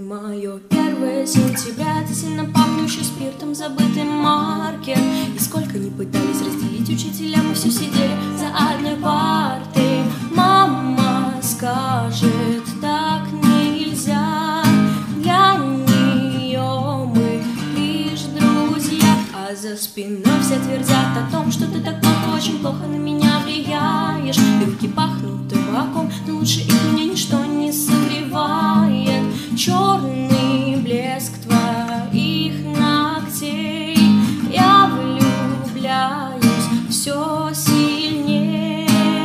Мое 1 сентября, ты сильно пахнущий спиртом, забытый маркер. И сколько ни пытались разделить учителя, мы все сидели за одной партой. Мама скажет, так нельзя, для нее мы лишь друзья. А за спиной все твердят о том, что ты так плохо, очень плохо на меня влияешь. Руки пахнут табаком, но лучше их меня ничто не согревает. Черный блеск твоих ногтей, я влюбляюсь все сильнее.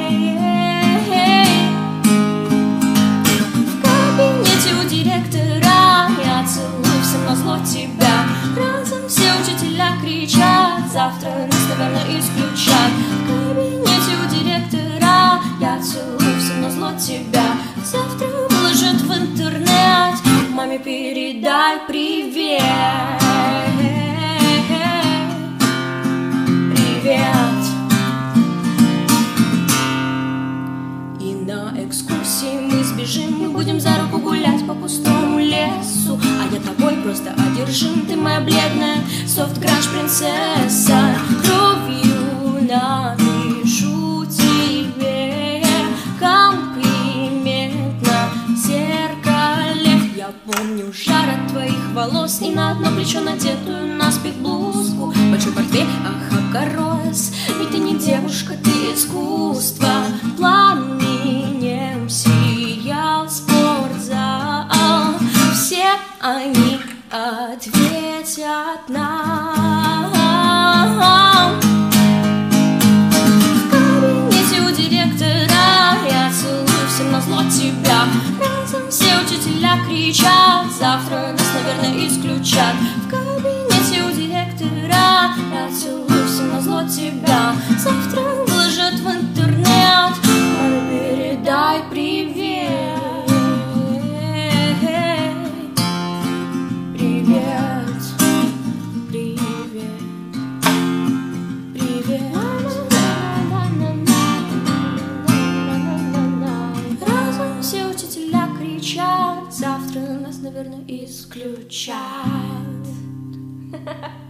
В кабинете у директора я целую всем назло тебя. Разом все учителя кричат, завтра нас, наверное, исключат. В кабинете у директора я целую всем назло тебя. Завтра выложат в интернет, маме передай привет. Привет. И на экскурсии мы сбежим, мы будем за руку гулять по пустому лесу. А я тобой просто одержим, ты моя бледная софт-гранж принцесса. Кровью напишу тебе комплимент на зеркале. Я помню жар от твоих волос и на одно плечо надетую наспех блузку. Большой портфель, ах, огорос, ведь ты не девушка, ты искусство. Пламенем сиял спортзал, все они ответят нам. В кабинете у директора я целую всем назло тебя. Разом все учителя кричат, завтра нас, наверное, исключат. В кабинете у директора я целую всем назло тебя. Завтра выложат в интернет, маме передай привет. Привет, привет, привет. Разом все учителя кричат, завтра нас, наверное, исключат.